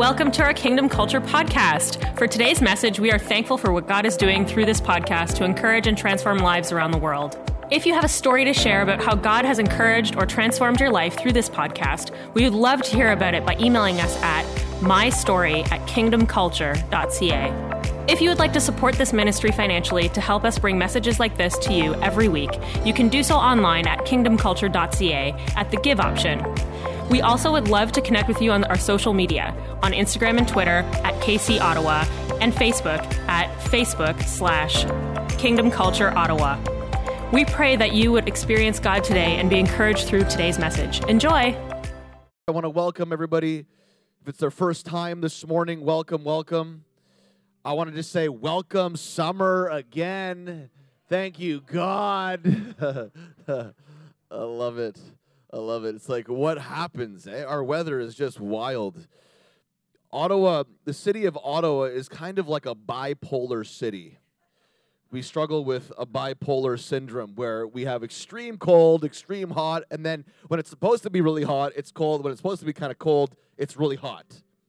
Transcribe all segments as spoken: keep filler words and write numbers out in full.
Welcome to our Kingdom Culture podcast. For today's message, we are thankful for what God is doing through this podcast to encourage and transform lives around the world. If you have a story to share about how God has encouraged or transformed your life through this podcast, we would love to hear about it by emailing us at mystory at kingdom culture dot c a. If you would like to support this ministry financially to help us bring messages like this to you every week, you can do so online at kingdom culture dot c a at the Give option. We also would love to connect with you on our social media, on Instagram and Twitter at K C Ottawa, and Facebook at Facebook slash Kingdom Culture Ottawa. We pray that you would experience God today and be encouraged through today's message. Enjoy. I want to welcome everybody. If it's their first time this morning, welcome, welcome. I want to just say welcome summer again. Thank you, God. I love it. I love it. It's like, what happens? Eh? Our weather is just wild. Ottawa, the city of Ottawa is kind of like a bipolar city. We struggle with a bipolar syndrome where we have extreme cold, extreme hot, and then when it's supposed to be really hot, it's cold. When it's supposed to be kind of cold, it's really hot.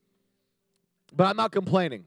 But I'm not complaining.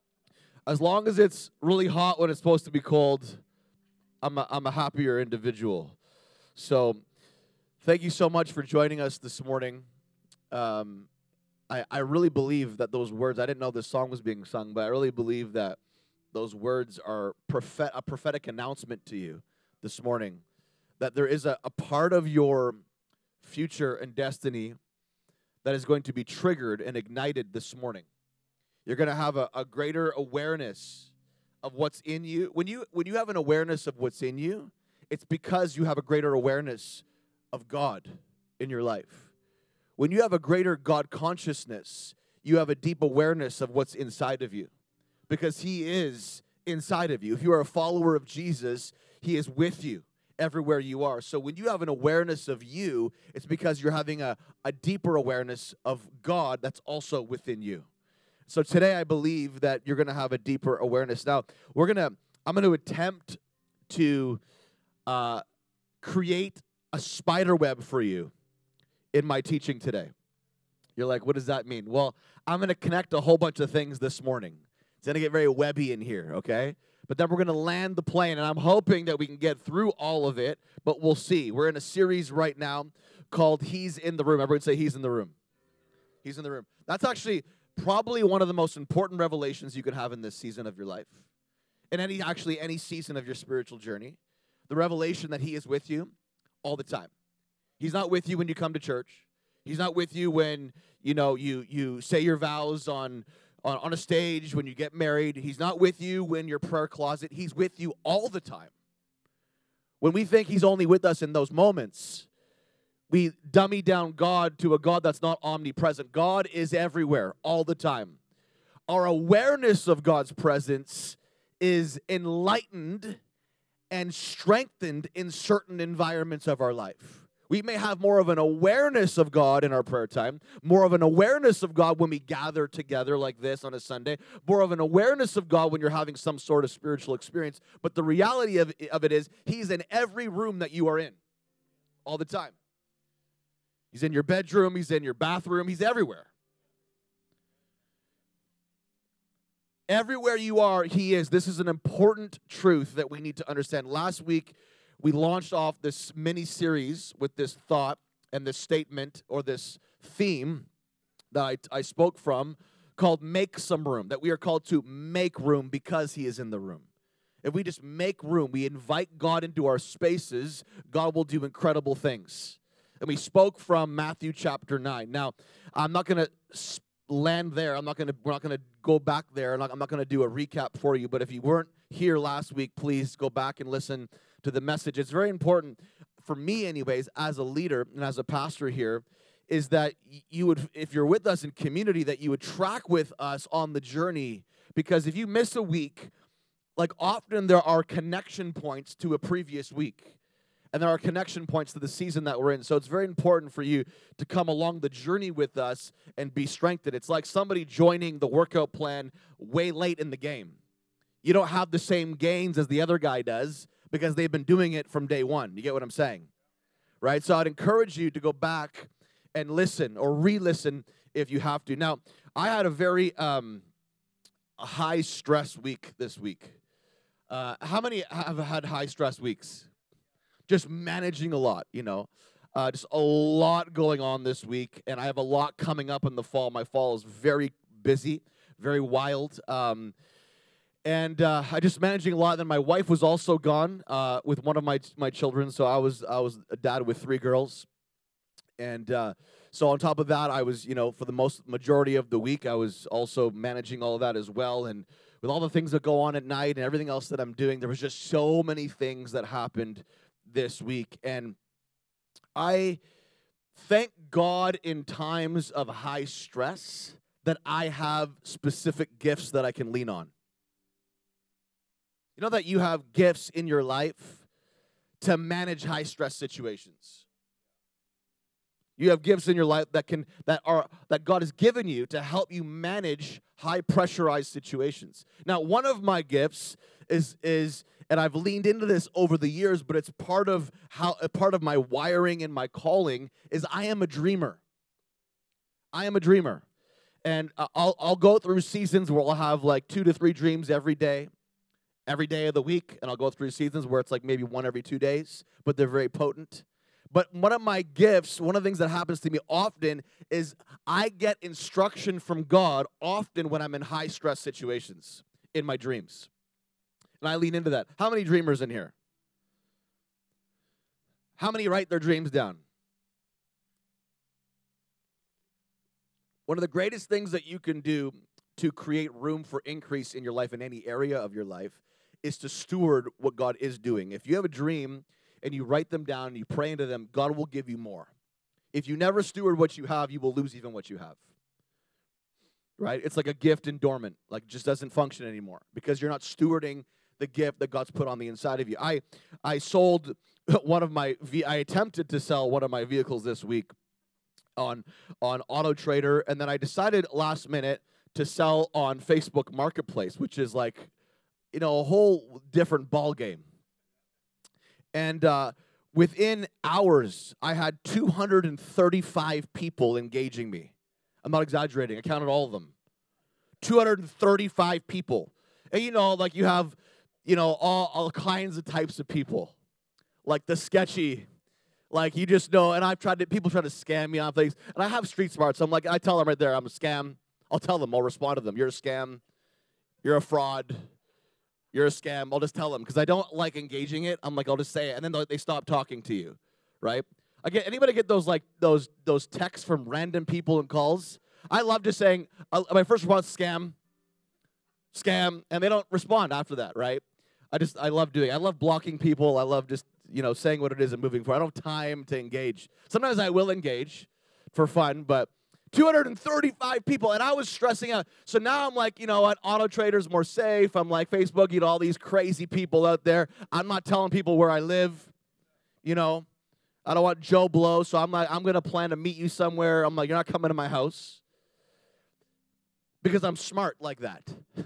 As long as it's really hot when it's supposed to be cold, I'm a, I'm a happier individual. So thank you so much for joining us this morning. Um, I, I really believe that those words, I didn't know this song was being sung, but I really believe that those words are prophet, a prophetic announcement to you this morning, that there is a, a part of your future and destiny that is going to be triggered and ignited this morning. You're going to have a, a greater awareness of what's in you. When you when you have an awareness of what's in you, it's because you have a greater awareness of God in your life. When you have a greater God consciousness, you have a deep awareness of what's inside of you because He is inside of you. If you are a follower of Jesus, He is with you everywhere you are. So when you have an awareness of you, it's because you're having a, a deeper awareness of God that's also within you. So today I believe that you're going to have a deeper awareness. Now, we're going to, I'm going to attempt to uh, create a spider web for you in my teaching today. You're like, what does that mean? Well, I'm going to connect a whole bunch of things this morning. It's going to get very webby in here, okay? But then we're going to land the plane, and I'm hoping that we can get through all of it, but we'll see. We're in a series right now called He's in the Room. Everyone say He's in the Room. He's in the room. That's actually probably one of the most important revelations you could have in this season of your life. In any, actually, any season of your spiritual journey. The revelation that He is with you all the time. He's not with you when you come to church. He's not with you when, you know, you you say your vows on, on, on a stage, when you get married. He's not with you when your prayer closet. He's with you all the time. When we think He's only with us in those moments, we dummy down God to a God that's not omnipresent. God is everywhere all the time. Our awareness of God's presence is enlightened and strengthened in certain environments of our life. We may have more of an awareness of God in our prayer time, more of an awareness of God when we gather together like this on a Sunday, more of an awareness of God when you're having some sort of spiritual experience. But the reality of, of it is He's in every room that you are in all the time. He's in your bedroom, He's in your bathroom, He's everywhere. Everywhere you are, He is. This is an important truth that we need to understand. Last week, we launched off this mini-series with this thought and this statement or this theme that I, I spoke from called Make Some Room, that we are called to make room because He is in the room. If we just make room, we invite God into our spaces, God will do incredible things. And we spoke from Matthew chapter nine. Now, I'm not going to land there. I'm not going to. We're not going to go back there. I'm not, I'm not going to do a recap for you. But if you weren't here last week, please go back and listen to the message. It's very important for me, anyways, as a leader and as a pastor here, is that you would, if you're with us in community, that you would track with us on the journey. Because if you miss a week, like often there are connection points to a previous week. And there are connection points to the season that we're in. So it's very important for you to come along the journey with us and be strengthened. It's like somebody joining the workout plan way late in the game. You don't have the same gains as the other guy does because they've been doing it from day one. You get what I'm saying? Right? So I'd encourage you to go back and listen or re-listen if you have to. Now, I had a very um, high stress week this week. Uh, how many have had high stress weeks? Just managing a lot, you know. Uh, just a lot going on this week, and I have a lot coming up in the fall. My fall is very busy, very wild, um, and uh, I just managing a lot. Then my wife was also gone uh, with one of my my children, so I was I was a dad with three girls, and uh, so on top of that, I was you know for the most majority of the week, I was also managing all of that as well, and with all the things that go on at night and everything else that I'm doing, there was just so many things that happened this week. And I thank God in times of high stress that I have specific gifts that I can lean on. You know that you have gifts in your life to manage high stress situations. You have gifts in your life that can that are that God has given you to help you manage high pressurized situations. Now, one of my gifts is is and I've leaned into this over the years, but it's part of how a part of my wiring and my calling is I am a dreamer. I am a dreamer. And I'll I'll go through seasons where I'll have like two to three dreams every day, every day of the week, and I'll go through seasons where it's like maybe one every two days, but they're very potent. But one of my gifts, one of the things that happens to me often is I get instruction from God often when I'm in high stress situations in my dreams. And I lean into that. How many dreamers in here? How many write their dreams down? One of the greatest things that you can do to create room for increase in your life in any area of your life is to steward what God is doing. If you have a dream and you write them down and you pray into them, God will give you more. If you never steward what you have, you will lose even what you have. Right? It's like a gift in dormant, like it just doesn't function anymore because you're not stewarding the gift that God's put on the inside of you. I I sold one of my I attempted to sell one of my vehicles this week on on Auto Trader, and then I decided last minute to sell on Facebook Marketplace, which is like, you know, a whole different ball game. And uh, within hours, I had two hundred thirty-five people engaging me. I'm not exaggerating. I counted all of them. two hundred thirty-five people. And, you know, like you have, you know, all, all kinds of types of people. Like the sketchy, like you just know, and I've tried to, people try to scam me on things. And I have street smarts. So I'm like, I tell them right there, I'm a scam. I'll tell them. I'll respond to them. You're a scam. You're a fraud. You're a scam. I'll just tell them because I don't like engaging it. I'm like, I'll just say it, and then they stop talking to you, right? I get anybody get those like those those texts from random people and calls? I love just saying uh, my first response, scam, scam, and they don't respond after that, right? I just I love doing it. I love blocking people. I love just you know saying what it is and moving forward. I don't have time to engage. Sometimes I will engage for fun, but two hundred thirty-five people, and I was stressing out. So now I'm like, you know what, Auto Trader's more safe. I'm like, Facebook, you know, all these crazy people out there. I'm not telling people where I live, you know. I don't want Joe Blow, so I'm like, I'm going to plan to meet you somewhere. I'm like, you're not coming to my house. Because I'm smart like that.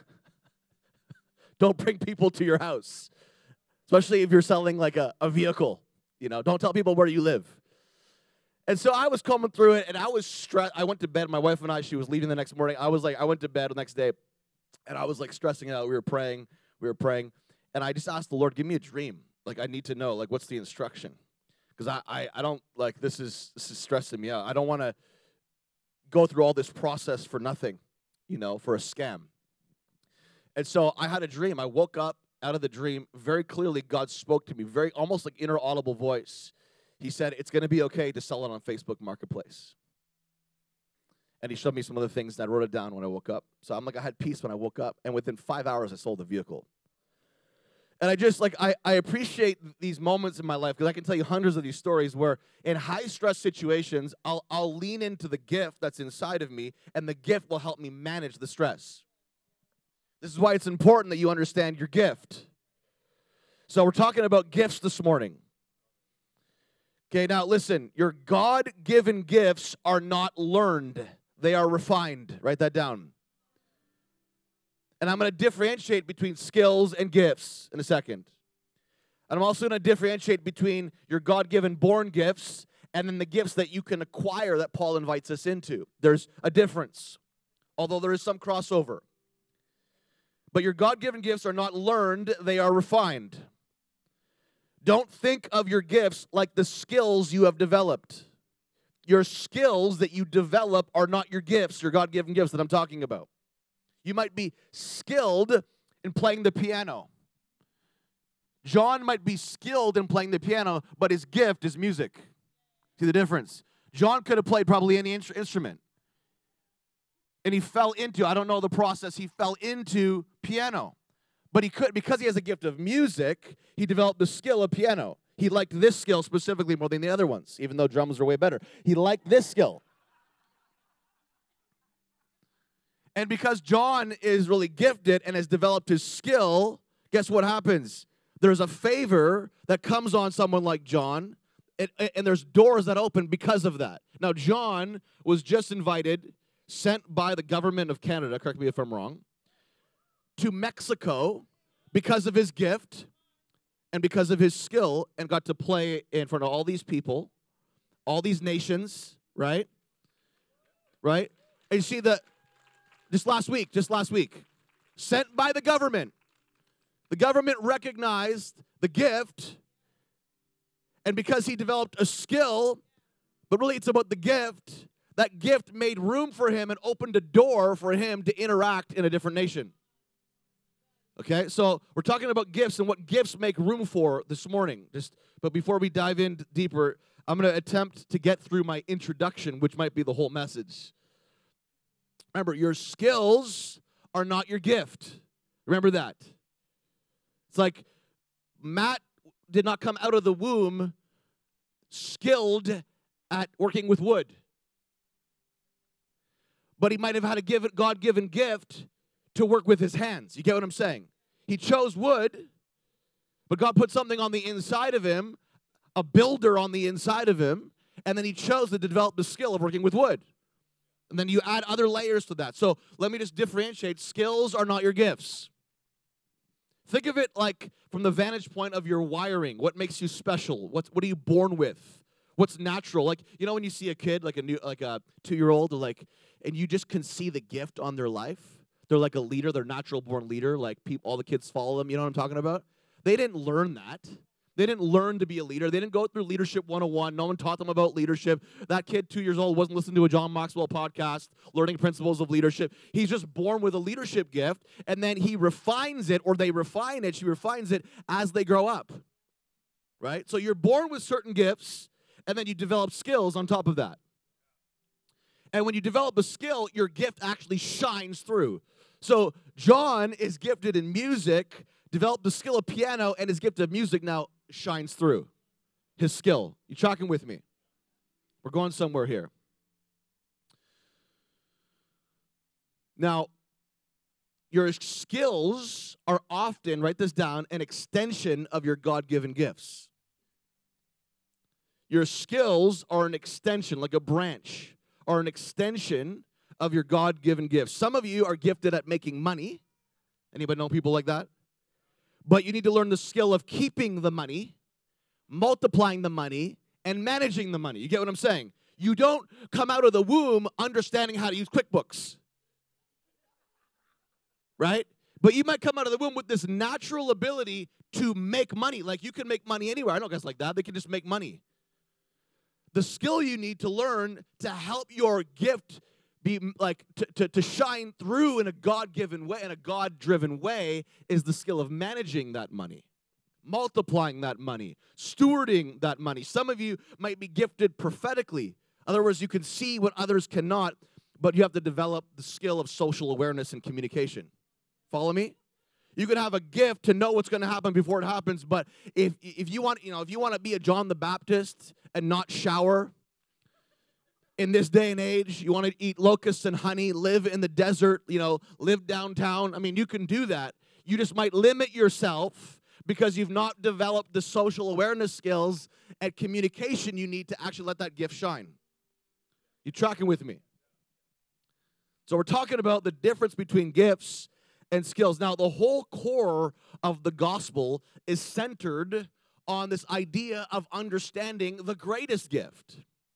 Don't bring people to your house. Especially if you're selling like a, a vehicle. You know, don't tell people where you live. And so I was coming through it, and I was stressed. I went to bed. My wife and I, she was leaving the next morning. I was like, I went to bed the next day, and I was like stressing out. We were praying. We were praying. And I just asked the Lord, give me a dream. Like, I need to know, like, what's the instruction? Because I, I, I don't, like, this is this is stressing me out. I don't want to go through all this process for nothing, you know, for a scam. And so I had a dream. I woke up out of the dream. Very clearly, God spoke to me, very almost like inner audible voice. He said, it's going to be okay to sell it on Facebook Marketplace. And he showed me some other things, and I wrote it down when I woke up. So I'm like, I had peace when I woke up, and within five hours, I sold the vehicle. And I just, like, I, I appreciate these moments in my life, because I can tell you hundreds of these stories where in high-stress situations, I'll, I'll lean into the gift that's inside of me, and the gift will help me manage the stress. This is why it's important that you understand your gift. So we're talking about gifts this morning. Okay, now listen, your God-given gifts are not learned. They are refined. Write that down. And I'm going to differentiate between skills and gifts in a second. And I'm also going to differentiate between your God-given born gifts and then the gifts that you can acquire that Paul invites us into. There's a difference, although there is some crossover. But your God-given gifts are not learned, they are refined. Don't think of your gifts like the skills you have developed. Your skills that you develop are not your gifts, your God-given gifts that I'm talking about. You might be skilled in playing the piano. John might be skilled in playing the piano, but his gift is music. See the difference? John could have played probably any in- instrument. And he fell into, I don't know the process, he fell into piano. But he could, because he has a gift of music, he developed the skill of piano. He liked this skill specifically more than the other ones, even though drums are way better. He liked this skill. And because John is really gifted and has developed his skill, guess what happens? There's a favor that comes on someone like John, and, and there's doors that open because of that. Now, John was just invited, sent by the government of Canada, correct me if I'm wrong, to Mexico because of his gift and because of his skill, and got to play in front of all these people, all these nations, right? Right? And you see that just last week, just last week, sent by the government. The government recognized the gift, and because he developed a skill, but really it's about the gift, that gift made room for him and opened a door for him to interact in a different nation. Okay, so we're talking about gifts and what gifts make room for this morning. Just, but before we dive in deeper, I'm going to attempt to get through my introduction, which might be the whole message. Remember, your skills are not your gift. Remember that. It's like Matt did not come out of the womb skilled at working with wood. But he might have had a give, God-given gift to work with his hands. You get what I'm saying? He chose wood, but God put something on the inside of him, a builder on the inside of him, and then he chose to develop the skill of working with wood. And then you add other layers to that. So let me just differentiate. Skills are not your gifts. Think of it like from the vantage point of your wiring. What makes you special? What, what are you born with? What's natural? Like, you know when you see a kid, like a new, like a two-year-old, or like, and you just can see the gift on their life? They're like a leader. They're natural-born leader. Like, people, all the kids follow them. You know what I'm talking about? They didn't learn that. They didn't learn to be a leader. They didn't go through Leadership one oh one. No one taught them about leadership. That kid, two years old, wasn't listening to a John Maxwell podcast, learning principles of leadership. He's just born with a leadership gift, and then he refines it, or they refine it. She refines it as they grow up, right? So you're born with certain gifts, and then you develop skills on top of that. And when you develop a skill, your gift actually shines through. So John is gifted in music, developed the skill of piano, and his gift of music now shines through. His skill. You tracking with me? We're going somewhere here. Now, your skills are often, write this down, an extension of your God-given gifts. Your skills are an extension, like a branch, or an extension of your God-given gifts. Some of you are gifted at making money. Anybody know people like that? But you need to learn the skill of keeping the money, multiplying the money, and managing the money. You get what I'm saying? You don't come out of the womb understanding how to use QuickBooks. Right? But you might come out of the womb with this natural ability to make money. Like, you can make money anywhere. I know guys like that. They can just make money. The skill you need to learn to help your gift be like to, to, to shine through in a God-given way, in a God-driven way, is the skill of managing that money, multiplying that money, stewarding that money. Some of you might be gifted prophetically. In other words, you can see what others cannot, but you have to develop the skill of social awareness and communication. Follow me? You can have a gift to know what's going to happen before it happens, but if if you want, you know, if you want to be a John the Baptist and not shower in this day and age, you want to eat locusts and honey, live in the desert, you know, live downtown. I mean, you can do that. You just might limit yourself because you've not developed the social awareness skills and communication you need to actually let that gift shine. You tracking with me? So we're talking about the difference between gifts and skills. Now, the whole core of the gospel is centered on this idea of understanding the greatest gift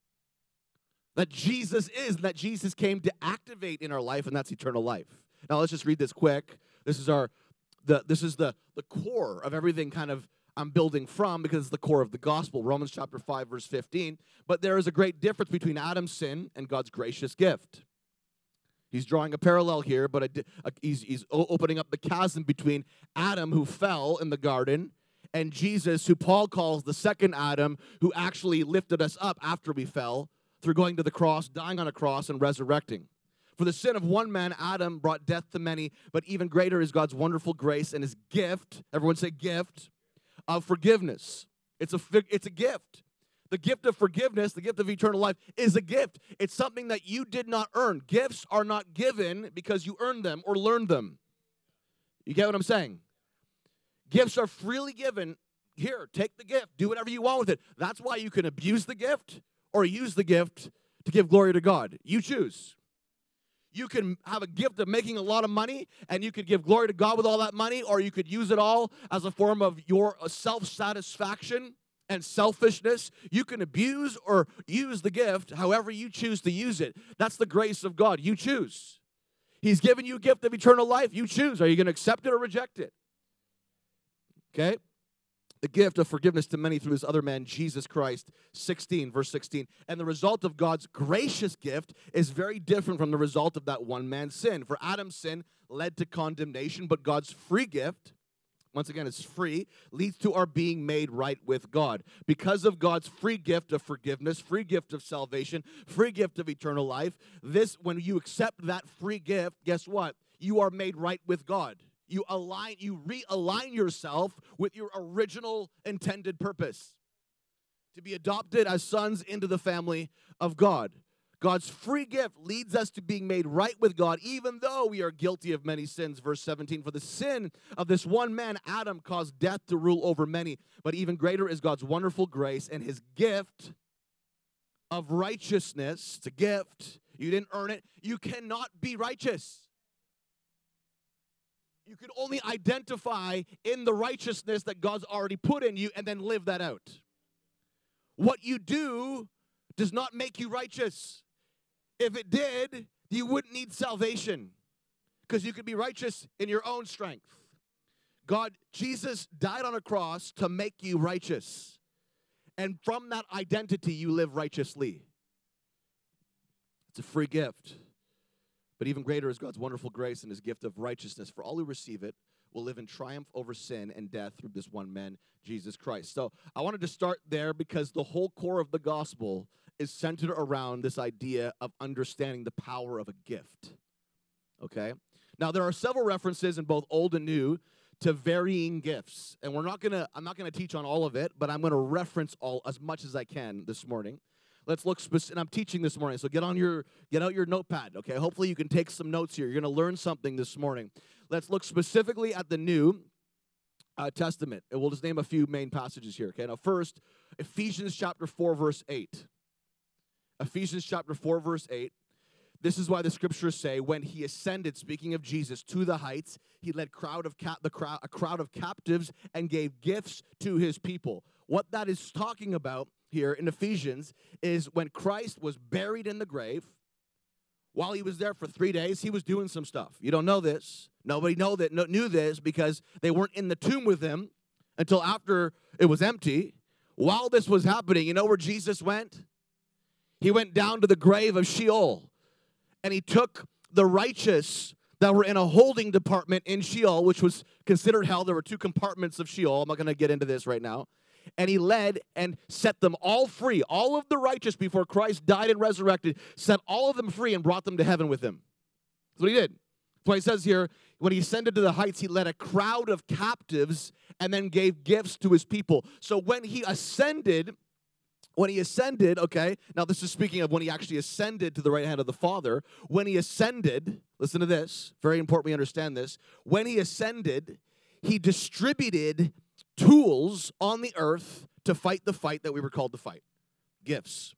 that Jesus is, and that Jesus came to activate in our life, and that's eternal life. Now let's just read this quick. This is our the this is the the core of everything kind of I'm building from, because it's the core of the gospel. Romans chapter five, verse fifteen. But there is a great difference between Adam's sin and God's gracious gift. He's drawing a parallel here, but a, a, he's, he's opening up the chasm between Adam, who fell in the garden, and Jesus, who Paul calls the second Adam, who actually lifted us up after we fell through going to the cross, dying on a cross, and resurrecting. For the sin of one man, Adam, brought death to many, but even greater is God's wonderful grace and his gift, everyone say gift, of forgiveness. It's a, it's a gift. The gift of forgiveness, the gift of eternal life, is a gift. It's something that you did not earn. Gifts are not given because you earned them or learned them. You get what I'm saying? Gifts are freely given. Here, take the gift. Do whatever you want with it. That's why you can abuse the gift or use the gift to give glory to God. You choose. You can have a gift of making a lot of money, and you could give glory to God with all that money, or you could use it all as a form of your self-satisfaction and selfishness. You can abuse or use the gift however you choose to use it. That's the grace of God. You choose. He's given you a gift of eternal life. You choose. Are you going to accept it or reject it? Okay? The gift of forgiveness to many through his other man, Jesus Christ, sixteen, verse sixteen. And the result of God's gracious gift is very different from the result of that one man's sin. For Adam's sin led to condemnation, but God's free gift, once again, it's free, leads to our being made right with God. Because of God's free gift of forgiveness, free gift of salvation, free gift of eternal life, this, when you accept that free gift, guess what? You are made right with God. You align, you realign yourself with your original intended purpose, to be adopted as sons into the family of God. God's free gift leads us to being made right with God, even though we are guilty of many sins. Verse seventeen, for the sin of this one man, Adam, caused death to rule over many. But even greater is God's wonderful grace and his gift of righteousness. It's a gift. You didn't earn it. You cannot be righteous. You can only identify in the righteousness that God's already put in you and then live that out. What you do does not make you righteous. If it did, you wouldn't need salvation, because you could be righteous in your own strength. God, Jesus died on a cross to make you righteous. And from that identity, you live righteously. It's a free gift. But even greater is God's wonderful grace and his gift of righteousness. For all who receive it will live in triumph over sin and death through this one man, Jesus Christ. So I wanted to start there because the whole core of the gospel is centered around this idea of understanding the power of a gift. Okay? Now, there are several references in both Old and New to varying gifts. And we're not going to, I'm not going to teach on all of it, but I'm going to reference all as much as I can this morning. Let's look specific, and I'm teaching this morning, so get on your, get out your notepad, okay? Hopefully you can take some notes here. You're going to learn something this morning. Let's look specifically at the New uh, Testament, and we'll just name a few main passages here, okay? Now, first, Ephesians chapter four, verse eight. Ephesians chapter four, verse eight. This is why the scriptures say, when he ascended, speaking of Jesus, to the heights, he led crowd of cap- the crowd, a crowd of captives and gave gifts to his people. What that is talking about here in Ephesians is when Christ was buried in the grave, while he was there for three days, he was doing some stuff. You don't know this. Nobody know that, knew this because they weren't in the tomb with him until after it was empty. While this was happening, you know where Jesus went? He went down to the grave of Sheol, and he took the righteous that were in a holding department in Sheol, which was considered hell. There were two compartments of Sheol. I'm not going to get into this right now. And he led and set them all free. All of the righteous before Christ died and resurrected, set all of them free and brought them to heaven with him. That's what he did. That's why he says here, when he ascended to the heights, he led a crowd of captives and then gave gifts to his people. So when he ascended, when he ascended, okay, now this is speaking of when he actually ascended to the right hand of the Father. When he ascended, listen to this, very important we understand this. When he ascended, he distributed tools on the earth to fight the fight that we were called to fight. Gifts.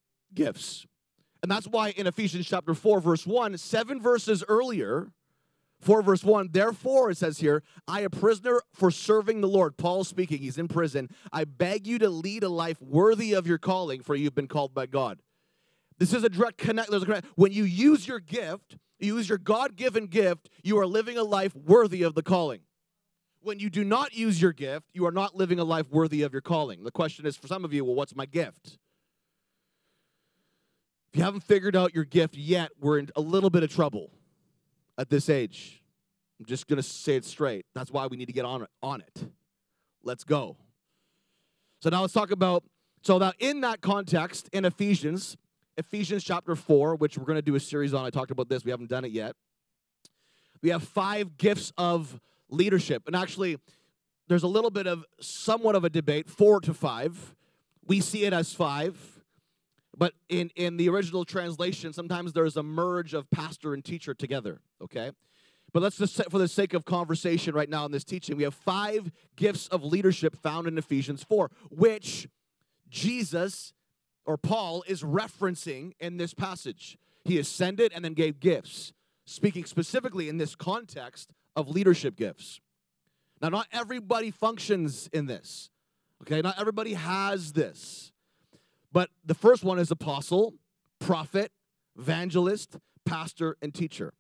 Gifts. And that's why in Ephesians chapter four, verse one, seven verses earlier, four verse one, therefore, it says here, I, a prisoner for serving the Lord. Paul speaking, he's in prison. I beg you to lead a life worthy of your calling, for you've been called by God. This is a direct connect. There's a connect. When you use your gift, you use your God-given gift, you are living a life worthy of the calling. When you do not use your gift, you are not living a life worthy of your calling. The question is, for some of you, well, what's my gift? If you haven't figured out your gift yet, we're in a little bit of trouble at this age. I'm just going to say it straight. That's why we need to get on it. On it. Let's go. So now let's talk about, so now in that context, in Ephesians, Ephesians chapter four, which we're going to do a series on. I talked about this. We haven't done it yet. We have five gifts of leadership. And actually, there's a little bit of somewhat of a debate, four to five. We see it as five. But in, in the original translation, sometimes there's a merge of pastor and teacher together, okay? But let's just, for the sake of conversation right now in this teaching, we have five gifts of leadership found in Ephesians four, which Jesus or Paul is referencing in this passage. He ascended and then gave gifts, speaking specifically in this context of leadership gifts. Now, not everybody functions in this, okay? Not everybody has this. But the first one is apostle, prophet, evangelist, pastor, and teacher.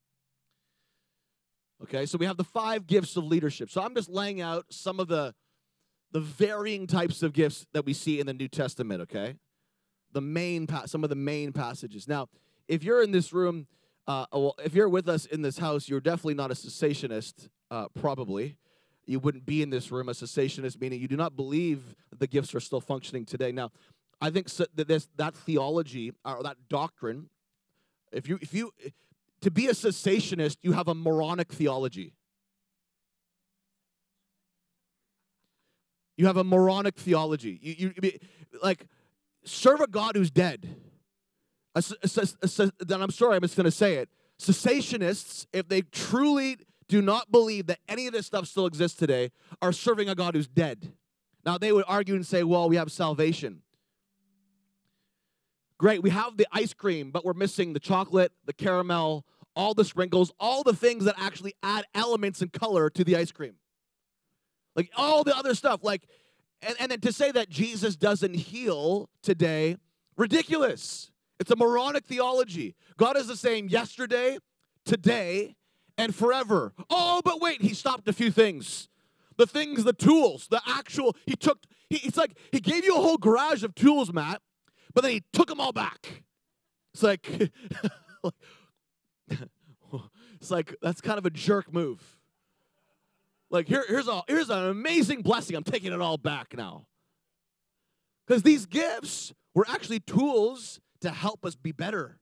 Okay, so we have the five gifts of leadership. So I'm just laying out some of the, the varying types of gifts that we see in the New Testament, okay? The main, pa- some of the main passages. Now, if you're in this room, uh, well, if you're with us in this house, you're definitely not a cessationist, uh, probably. You wouldn't be in this room a cessationist, meaning you do not believe that the gifts are still functioning today. Now, I think so that this that theology or that doctrine, if you if you to be a cessationist, you have a moronic theology. You have a moronic theology. You you like serve a God who's dead. A, a, a, a, then I'm sorry, I'm just going to say it. Cessationists, if they truly do not believe that any of this stuff still exists today, are serving a God who's dead. Now, they would argue and say, well, we have salvation. Great, we have the ice cream, but we're missing the chocolate, the caramel, all the sprinkles, all the things that actually add elements and color to the ice cream. Like all the other stuff. Like, and, and then to say that Jesus doesn't heal today, ridiculous. It's a moronic theology. God is the same yesterday, today, and forever. Oh, but wait, he stopped a few things. The things, the tools, the actual, he took, he, it's like he gave you a whole garage of tools, Matt, but then he took them all back. It's like, it's like, that's kind of a jerk move. Like, here, here's, a, here's an amazing blessing. I'm taking it all back now. Because these gifts were actually tools to help us be better.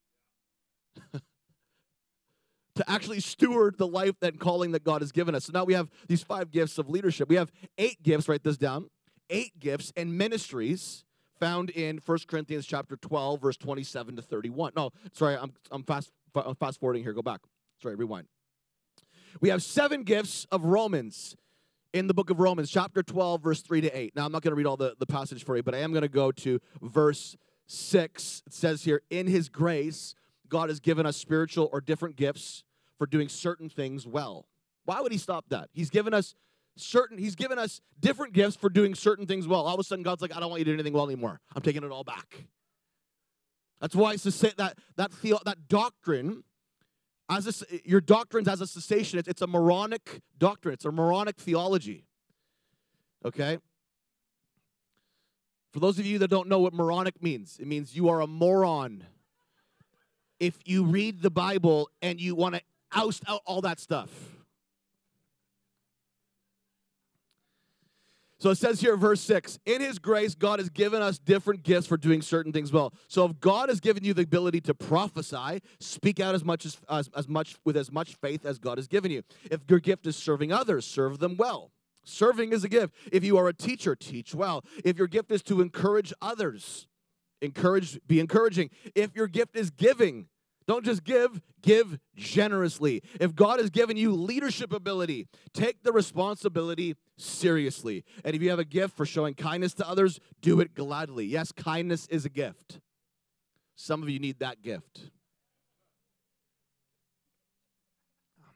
To actually steward the life and calling that God has given us. So now we have these five gifts of leadership. We have eight gifts, write this down, eight gifts and ministries found in First Corinthians chapter twelve, verse twenty-seven to thirty-one. No, sorry, I'm, I'm fast, I'm fast forwarding here. Go back. Sorry, rewind. We have seven gifts of Romans in the book of Romans, chapter twelve, verse three to eight. Now, I'm not going to read all the, the passage for you, but I am going to go to verse six. It says here, in his grace, God has given us spiritual or different gifts for doing certain things well. Why would he stop that? He's given us certain, he's given us different gifts for doing certain things well. All of a sudden, God's like, I don't want you to do anything well anymore. I'm taking it all back. That's why it's to say that that theo, that doctrine, as a, your doctrines as a cessationist, it's a moronic doctrine. It's a moronic theology. Okay? For those of you that don't know what moronic means, it means you are a moron. If you read the Bible and you want to oust out all that stuff. So it says here, verse six, in his grace, God has given us different gifts for doing certain things well. So if God has given you the ability to prophesy, speak out as much as, as, as much with as much faith as God has given you. If your gift is serving others, serve them well. Serving is a gift. If you are a teacher, teach well. If your gift is to encourage others, encourage, be encouraging. If your gift is giving, don't just give, give generously. If God has given you leadership ability, take the responsibility seriously. And if you have a gift for showing kindness to others, do it gladly. Yes, kindness is a gift. Some of you need that gift.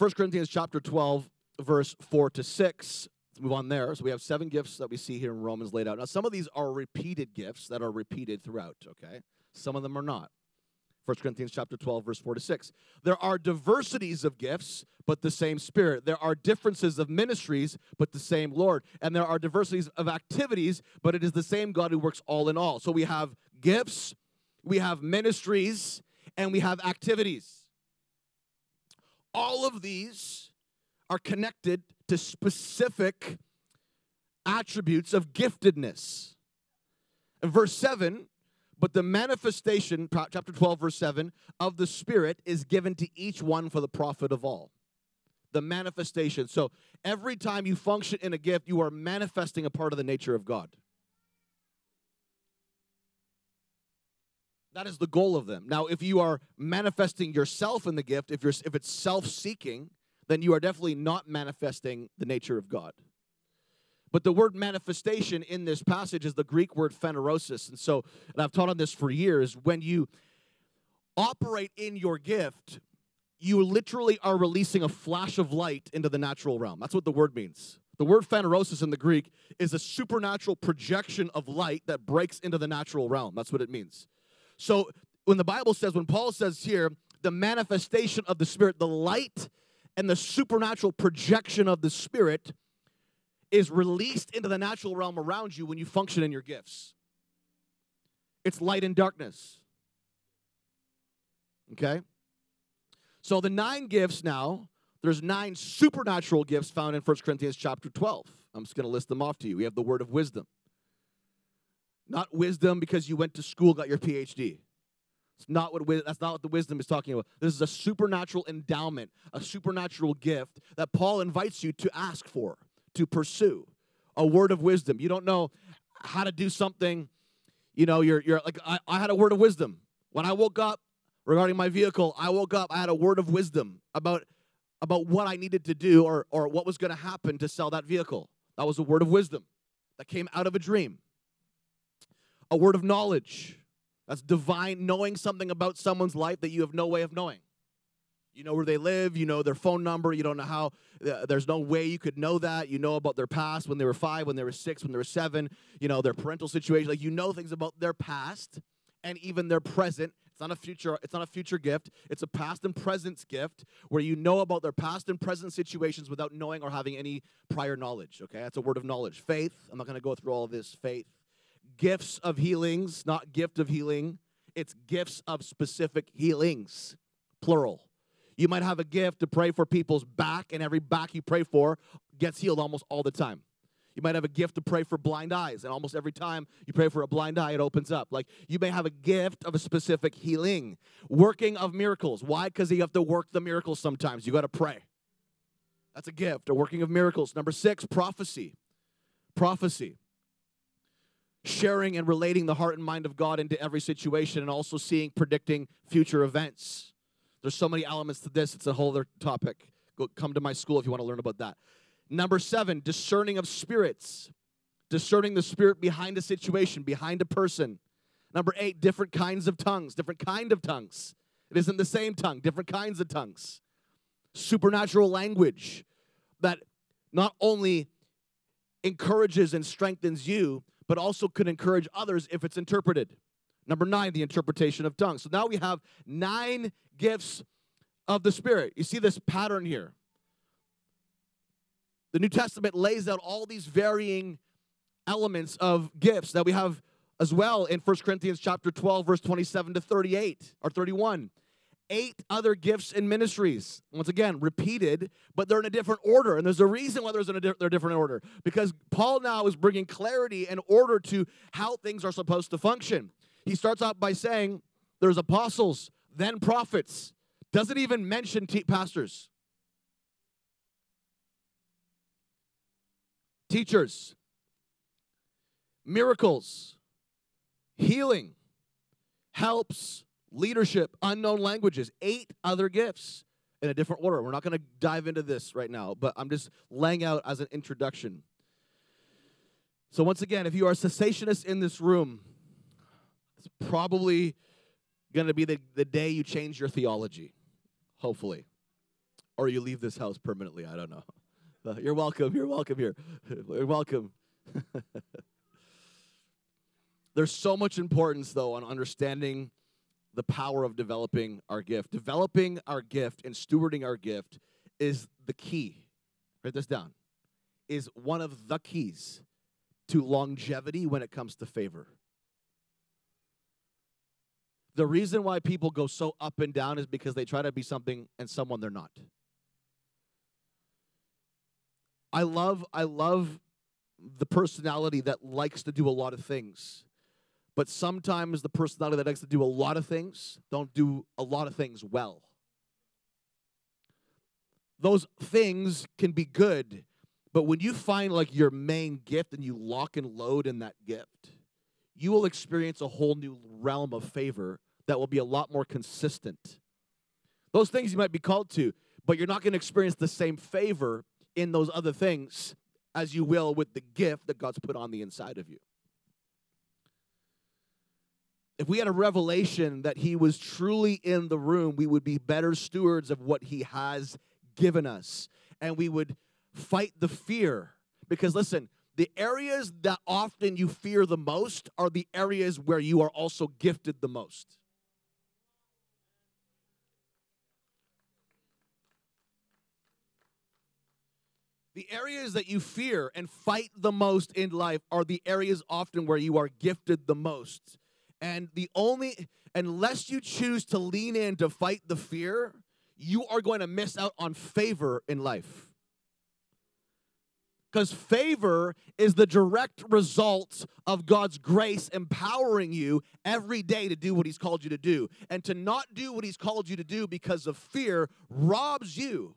First Corinthians chapter twelve, verse four to six. Let's move on there. So we have seven gifts that we see here in Romans laid out. Now, some of these are repeated gifts that are repeated throughout, okay? Some of them are not. First Corinthians chapter twelve, verse four to six. There are diversities of gifts, but the same Spirit. There are differences of ministries, but the same Lord. And there are diversities of activities, but it is the same God who works all in all. So we have gifts, we have ministries, and we have activities. All of these are connected to specific attributes of giftedness. In verse seven, but the manifestation, chapter twelve, verse seven, of the Spirit is given to each one for the profit of all. The manifestation. So every time you function in a gift, you are manifesting a part of the nature of God. That is the goal of them. Now, if you are manifesting yourself in the gift, if you're if it's self-seeking, then you are definitely not manifesting the nature of God. But the word manifestation in this passage is the Greek word phanerosis. And so, and I've taught on this for years, when you operate in your gift, you literally are releasing a flash of light into the natural realm. That's what the word means. The word phanerosis in the Greek is a supernatural projection of light that breaks into the natural realm. That's what it means. So when the Bible says, when Paul says here, the manifestation of the Spirit, the light and the supernatural projection of the Spirit is released into the natural realm around you when you function in your gifts. It's light and darkness. Okay? So the nine gifts now, there's nine supernatural gifts found in First Corinthians chapter twelve. I'm just going to list them off to you. We have the word of wisdom. Not wisdom because you went to school, got your P H D. It's not what that's not what the wisdom is talking about. This is a supernatural endowment, a supernatural gift that Paul invites you to ask for, to pursue. A word of wisdom. You don't know how to do something. You know, you're you're like I, I had a word of wisdom. When I woke up regarding my vehicle, I woke up, I had a word of wisdom about about what I needed to do or or what was going to happen to sell that vehicle. That was a word of wisdom that came out of a dream. A word of knowledge. That's divine, knowing something about someone's life that you have no way of knowing. You know where they live, you know their phone number, you don't know how, uh, there's no way you could know that. You know about their past, when they were five, when they were six, when they were seven, you know, their parental situation. Like, you know things about their past and even their present. It's not a future, it's not a future gift. It's a past and present gift where you know about their past and present situations without knowing or having any prior knowledge, okay? That's a word of knowledge. Faith, I'm not going to go through all of this. Faith. Gifts of healings, not gift of healing. It's gifts of specific healings, plural. You might have a gift to pray for people's back, and every back you pray for gets healed almost all the time. You might have a gift to pray for blind eyes, and almost every time you pray for a blind eye, it opens up. Like, you may have a gift of a specific healing. Working of miracles. Why? Because you have to work the miracles sometimes. You got to pray. That's a gift, a working of miracles. Number six, prophecy. Prophecy. Sharing and relating the heart and mind of God into every situation, and also seeing, predicting future events. There's so many elements to this. It's a whole other topic. Go, come to my school if you want to learn about that. Number seven, discerning of spirits. Discerning the spirit behind a situation, behind a person. Number eight, different kinds of tongues. Different kind of tongues. It isn't the same tongue. Different kinds of tongues. Supernatural language that not only encourages and strengthens you, but also could encourage others if it's interpreted. Number nine, the interpretation of tongues. So now we have nine gifts of the Spirit. You see this pattern here. The New Testament lays out all these varying elements of gifts that we have as well in First Corinthians chapter twelve, verse twenty-seven to thirty-eight, or thirty-one. Eight other gifts and ministries. Once again, repeated, but they're in a different order. And there's a reason why there's in a di- they're different order. Because Paul now is bringing clarity and order to how things are supposed to function. He starts out by saying there's apostles, then prophets. Doesn't even mention te- pastors. Teachers. Miracles. Healing. Helps. Leadership, unknown languages, eight other gifts in a different order. We're not going to dive into this right now, but I'm just laying out as an introduction. So once again, if you are a cessationist in this room, it's probably going to be the, the day you change your theology, hopefully. or you leave this house permanently. I don't know. Uh, you're welcome. You're welcome here. You're welcome. There's so much importance, though, on understanding the power of developing our gift. Developing our gift and stewarding our gift is the key. Write this down. Is one of the keys to longevity when it comes to favor. The reason why people go so up and down is because they try to be something and someone they're not. I love, I love the personality that likes to do a lot of things. But sometimes the personality that likes to do a lot of things don't do a lot of things well. Those things can be good, but when you find like your main gift and you lock and load in that gift, you will experience a whole new realm of favor that will be a lot more consistent. Those things you might be called to, but you're not going to experience the same favor in those other things as you will with the gift that God's put on the inside of you. If we had a revelation that he was truly in the room, we would be better stewards of what he has given us. And we would fight the fear. Because listen, the areas that often you fear the most are the areas where you are also gifted the most. The areas that you fear and fight the most in life are the areas often where you are gifted the most. And the only, unless you choose to lean in to fight the fear, you are going to miss out on favor in life. Because favor is the direct result of God's grace empowering you every day to do what he's called you to do. And to not do what he's called you to do because of fear robs you.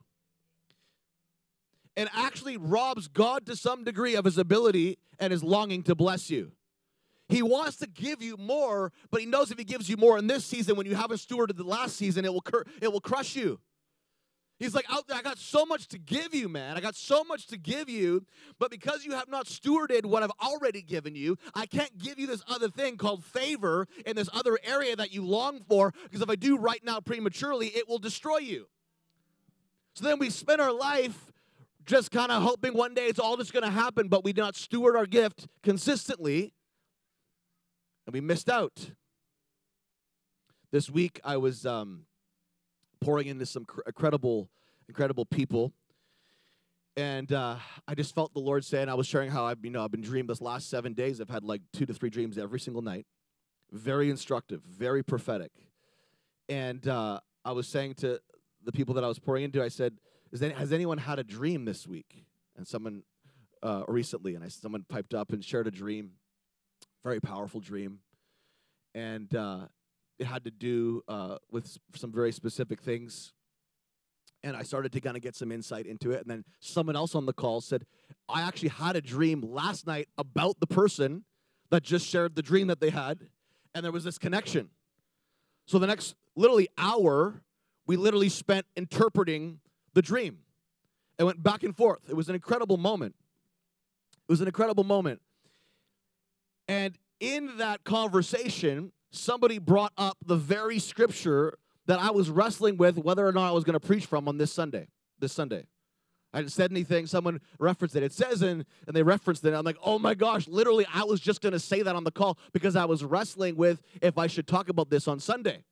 And actually robs God to some degree of his ability and his longing to bless you. He wants to give you more, but he knows if he gives you more in this season, when you haven't stewarded the last season, it will cur- it will crush you. He's like, out there, I got so much to give you, man. I got so much to give you, but because you have not stewarded what I've already given you, I can't give you this other thing called favor in this other area that you long for, because if I do right now prematurely, it will destroy you. So then we spend our life just kind of hoping one day it's all just going to happen, but we do not steward our gift consistently. And we missed out. This week, I was um, pouring into some cr- incredible, incredible people. And uh, I just felt the Lord saying, I was sharing how I've, you know, I've been dreaming this last seven days. I've had like two to three dreams every single night. Very instructive, very prophetic. And uh, I was saying to the people that I was pouring into, I said, Is any, has anyone had a dream this week? And someone uh, recently, and I, someone piped up and shared a dream. Very powerful dream, and uh, it had to do uh, with some very specific things, and I started to kind of get some insight into it, and then someone else on the call said, I actually had a dream last night about the person that just shared the dream that they had, and there was this connection. So the next literally hour, we literally spent interpreting the dream. It went back and forth. It was an incredible moment. It was an incredible moment. And in that conversation, somebody brought up the very scripture that I was wrestling with whether or not I was going to preach from on this Sunday. This Sunday. I hadn't said anything. Someone referenced it. It says in, and they referenced it. I'm like, oh my gosh, literally, I was just going to say that on the call because I was wrestling with if I should talk about this on Sunday.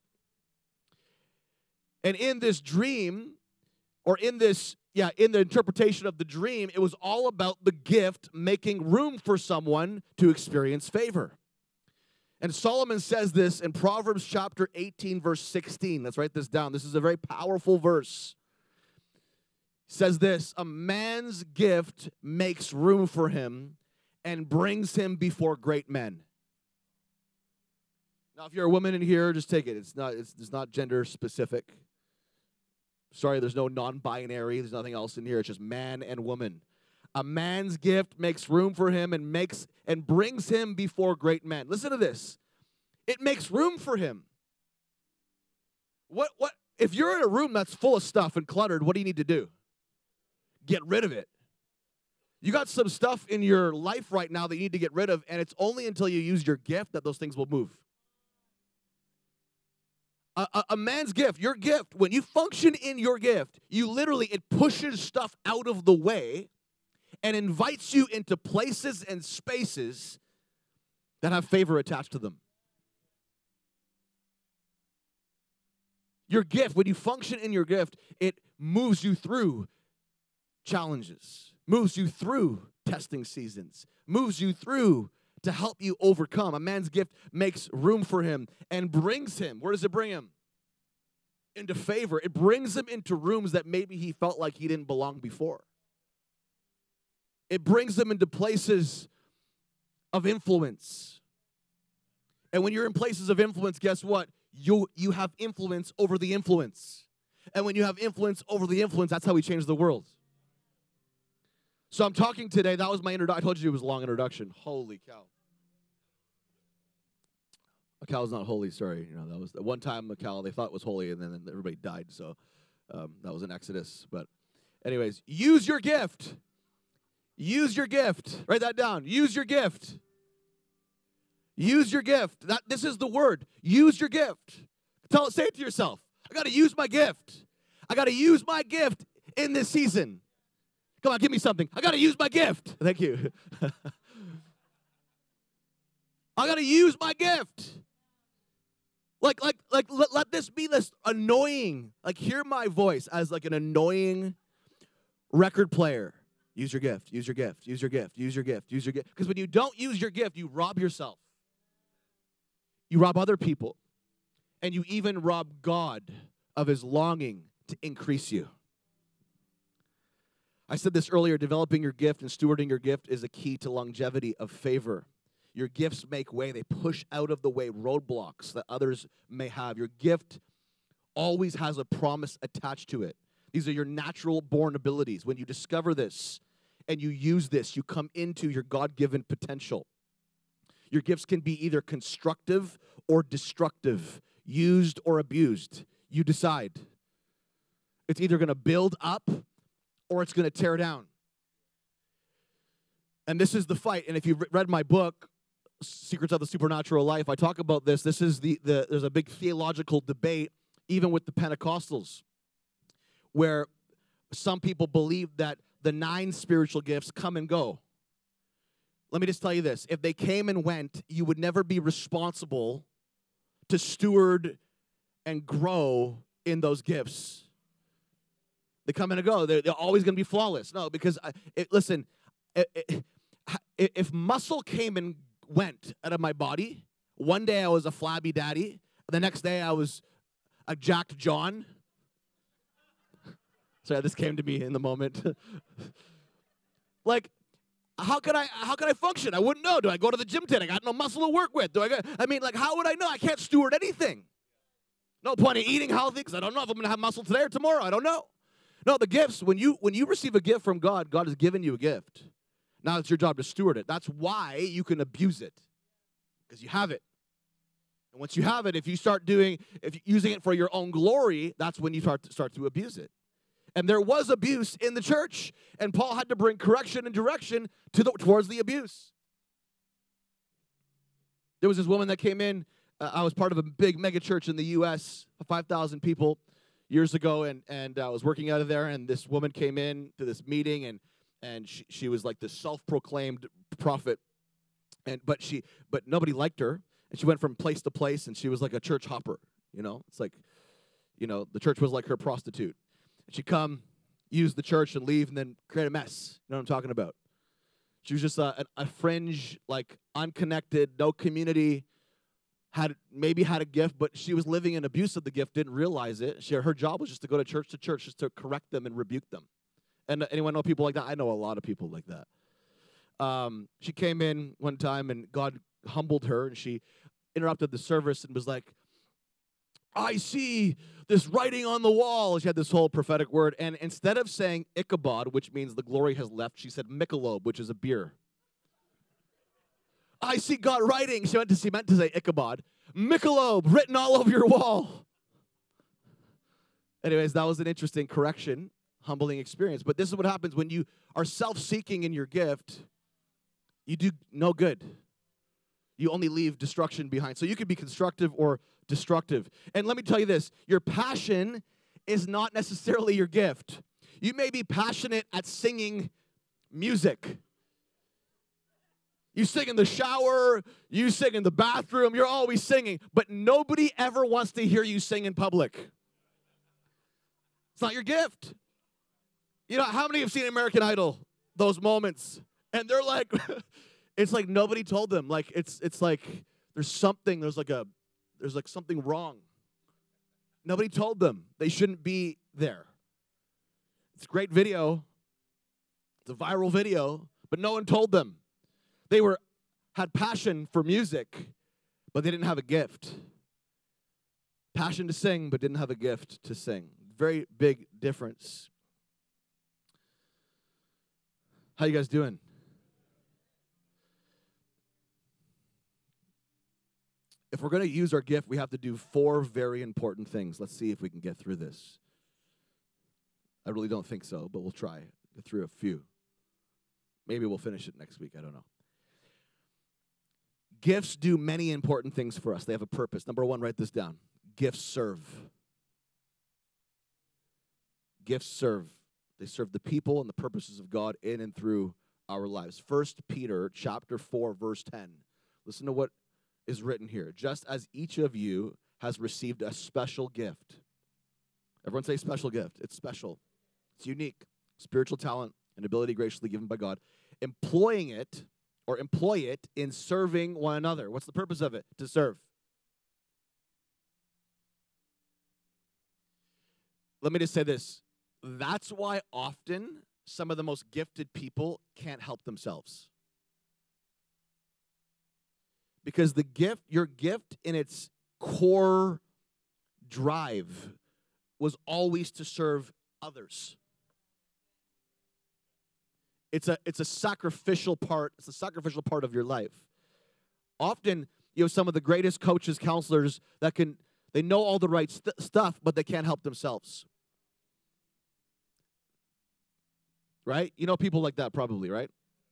And in this dream, or in this Yeah, in the interpretation of the dream, it was all about the gift making room for someone to experience favor. And Solomon says this in Proverbs chapter eighteen, verse sixteen. Let's write this down. This is a very powerful verse. It says this, a man's gift makes room for him and brings him before great men. Now, if you're a woman in here, just take it. It's not, it's, it's not gender specific. Sorry, there's no non-binary. There's nothing else in here. It's just man and woman. A man's gift makes room for him and makes and brings him before great men. Listen to this. It makes room for him. What what if you're in a room that's full of stuff and cluttered, what do you need to do? Get rid of it. You got some stuff in your life right now that you need to get rid of, and it's only until you use your gift that those things will move. A, a, a man's gift, your gift, when you function in your gift, you literally, it pushes stuff out of the way and invites you into places and spaces that have favor attached to them. Your gift, when you function in your gift, it moves you through challenges, moves you through testing seasons, moves you through to help you overcome. A man's gift makes room for him and brings him. Where does it bring him? Into favor. It brings him into rooms that maybe he felt like he didn't belong before. It brings him into places of influence. And when you're in places of influence, guess what? You, you have influence over the influence. And when you have influence over the influence, that's how we change the world. So I'm talking today, that was my introduction. I told you it was a long introduction. Holy cow. A cow is not holy, sorry. You know, that was the one time a cow they thought was holy, and then everybody died. So um, that was an Exodus. But anyways, use your gift. Use your gift. Write that down. Use your gift. Use your gift. That this is the word. Use your gift. Tell say it to yourself. I got to use my gift. I got to use my gift in this season. Come on, give me something. I got to use my gift. Thank you. I got to use my gift. Like, like, like, let, let this be this annoying, like, hear my voice as like an annoying record player. Use your gift, use your gift, use your gift, use your gift, use your gift. Because when you don't use your gift, you rob yourself. You rob other people. And you even rob God of his longing to increase you. I said this earlier, developing your gift and stewarding your gift is a key to longevity of favor. Your gifts make way. They push out of the way roadblocks that others may have. Your gift always has a promise attached to it. These are your natural born abilities. When you discover this and you use this, you come into your God-given potential. Your gifts can be either constructive or destructive, used or abused. You decide. It's either going to build up or it's going to tear down. And this is the fight. And if you've read my book, Secrets of the Supernatural Life, I talk about this. This is the, the there's a big theological debate, even with the Pentecostals, where some people believe that the nine spiritual gifts come and go. Let me just tell you this. If they came and went, you would never be responsible to steward and grow in those gifts. They come and go. They're, they're always going to be flawless. No, because, I, it, listen, it, it, if muscle came and went out of my body, one day I was a flabby daddy, the next day I was a jacked John. Sorry, this came to me in the moment. Like, how could I how could I function? I wouldn't know. Do I go to the gym today? I got no muscle to work with. Do I got, I mean, like, how would I know? I can't steward anything. No point in eating healthy because I don't know if I'm going to have muscle today or tomorrow. I don't know. No, the gifts, when you when you receive a gift from God, God has given you a gift. Now it's your job to steward it. That's why you can abuse it, because you have it. And once you have it, if you start doing, if you're using it for your own glory, that's when you start to, start to abuse it. And there was abuse in the church, and Paul had to bring correction and direction to the, towards the abuse. There was this woman that came in. Uh, I was part of a big mega church in the U S, five thousand people years ago, and, and I was working out of there, and this woman came in to this meeting, and and she, she was like this self-proclaimed prophet, and but she but nobody liked her, and she went from place to place, and she was like a church hopper, you know? It's like, you know, the church was like her prostitute. She'd come, use the church, and leave, and then create a mess. You know what I'm talking about? She was just a, a, a fringe, like, unconnected, no community, had maybe had a gift, but she was living in abuse of the gift, didn't realize it. She, her job was just to go to church to church, just to correct them and rebuke them. And anyone know people like that? I know a lot of people like that. Um, she came in one time, and God humbled her, and she interrupted the service and was like, I see this writing on the wall. She had this whole prophetic word, and instead of saying Ichabod, which means the glory has left, she said Michelob, which is a beer. I see God writing. She meant to, she meant to say Ichabod. Michelob, written all over your wall. Anyways, that was an interesting correction, humbling experience. But this is what happens when you are self-seeking in your gift. You do no good. You only leave destruction behind. So you could be constructive or destructive. And let me tell you this, your passion is not necessarily your gift. You may be passionate at singing music. You sing in the shower, you sing in the bathroom, you're always singing, but nobody ever wants to hear you sing in public. It's not your gift. You know, how many have seen American Idol, those moments? And they're like, it's like nobody told them. Like, it's it's like there's something, there's like a, there's like something wrong. Nobody told them they shouldn't be there. It's a great video. It's a viral video, but no one told them. They were had passion for music, but they didn't have a gift. Passion to sing, but didn't have a gift to sing. Very big difference. How you guys doing? If we're going to use our gift, we have to do four very important things. Let's see if we can get through this. I really don't think so, but we'll try. Get through a few. Maybe we'll finish it next week. I don't know. Gifts do many important things for us. They have a purpose. Number one, write this down. Gifts serve. Gifts serve. They serve the people and the purposes of God in and through our lives. First Peter chapter four, verse ten. Listen to what is written here. Just as each of you has received a special gift. Everyone say special gift. It's special. It's unique. Spiritual talent and ability graciously given by God. Employing it or employ it in serving one another. What's the purpose of it? To serve. Let me just say this. That's why often some of the most gifted people can't help themselves. Because the gift, your gift in its core drive was always to serve others. It's a it's a sacrificial part. It's a sacrificial part of your life. Often, you have some of the greatest coaches, counselors that can, they know all the right st- stuff, but they can't help themselves. Right? You know people like that probably, right?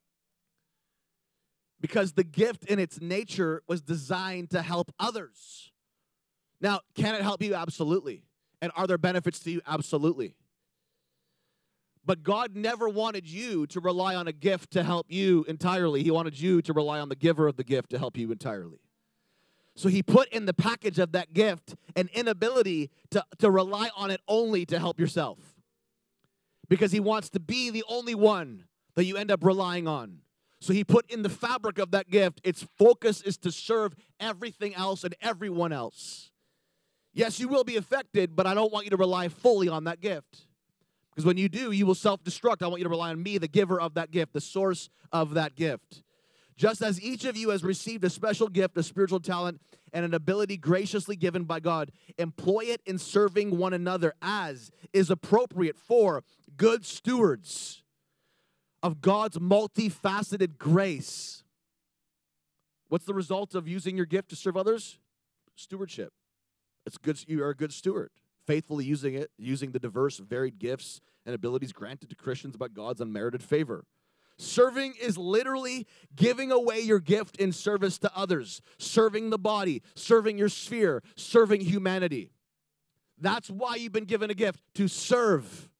Because the gift in its nature was designed to help others. Now, can it help you? Absolutely. And are there benefits to you? Absolutely. But God never wanted you to rely on a gift to help you entirely. He wanted you to rely on the giver of the gift to help you entirely. So he put in the package of that gift an inability to, to rely on it only to help yourself. Because he wants to be the only one that you end up relying on. So he put in the fabric of that gift, its focus is to serve everything else and everyone else. Yes, you will be affected, but I don't want you to rely fully on that gift. Because when you do, you will self-destruct. I want you to rely on me, the giver of that gift, the source of that gift. Just as each of you has received a special gift, a spiritual talent, and an ability graciously given by God, employ it in serving one another as is appropriate for good stewards of God's multifaceted grace. What's the result of using your gift to serve others? Stewardship. It's good. You are a good steward. Faithfully using it, using the diverse, varied gifts and abilities granted to Christians by God's unmerited favor. Serving is literally giving away your gift in service to others, serving the body, serving your sphere, serving humanity. That's why you've been given a gift, to serve.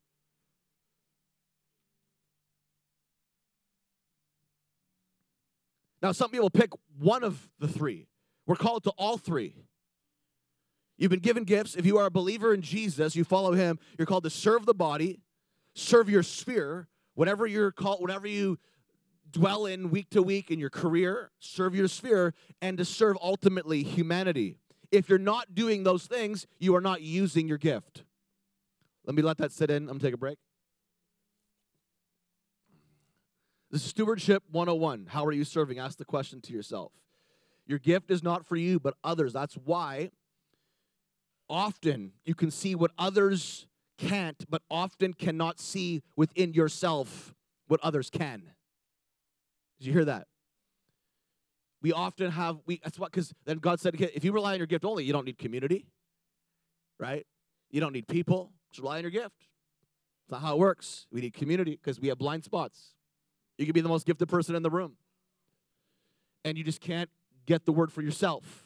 Now, some people pick one of the three. We're called to all three. You've been given gifts. If you are a believer in Jesus, you follow him, you're called to serve the body, serve your sphere, whatever you're called, whatever you dwell in week to week in your career, serve your sphere, and to serve ultimately humanity. If you're not doing those things, you are not using your gift. Let me let that sit in. I'm going to take a break. This is Stewardship one oh one. How are you serving? Ask the question to yourself. Your gift is not for you, but others. That's why often you can see what others can't, but often cannot see within yourself what others can. Did you hear that? We often have, we that's what, because then God said, if you rely on your gift only, you don't need community, right? You don't need people. Just rely on your gift. It's not how it works. We need community because we have blind spots. You can be the most gifted person in the room, and you just can't get the word for yourself.